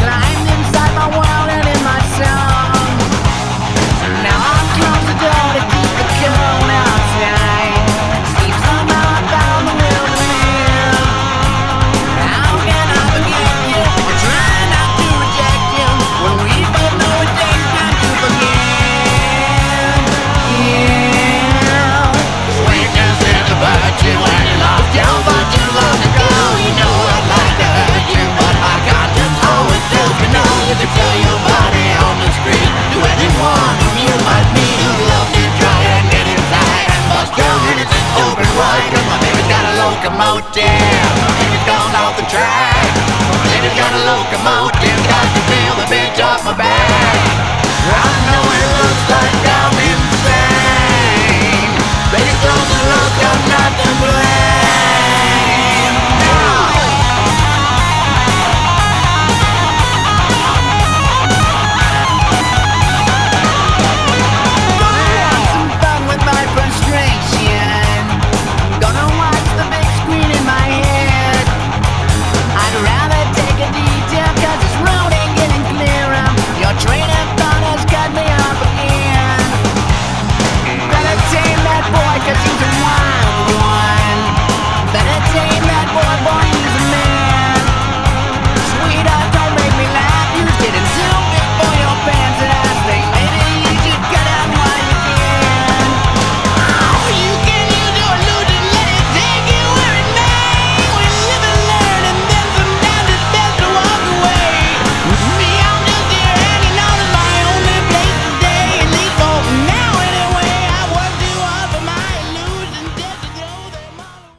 climbed inside my world and in my song. So now I close the door to keep the cold outside. Sleep somehow I found the will to live. How can I forget you? I try not to reject you when we both know it takes time to forget. Yeah. We can say about you when you lost your but too long ago. You know I'd like to hurt you, but my conscience always tells me no. You can sell your body on the street to anyone whom you might meet who loves to try and get inside and bust your innocence open wide. Cause my baby's got a locomotive, baby's gone off the track. Baby's got a locomotive, got to feel the bitch off my back. I know it looks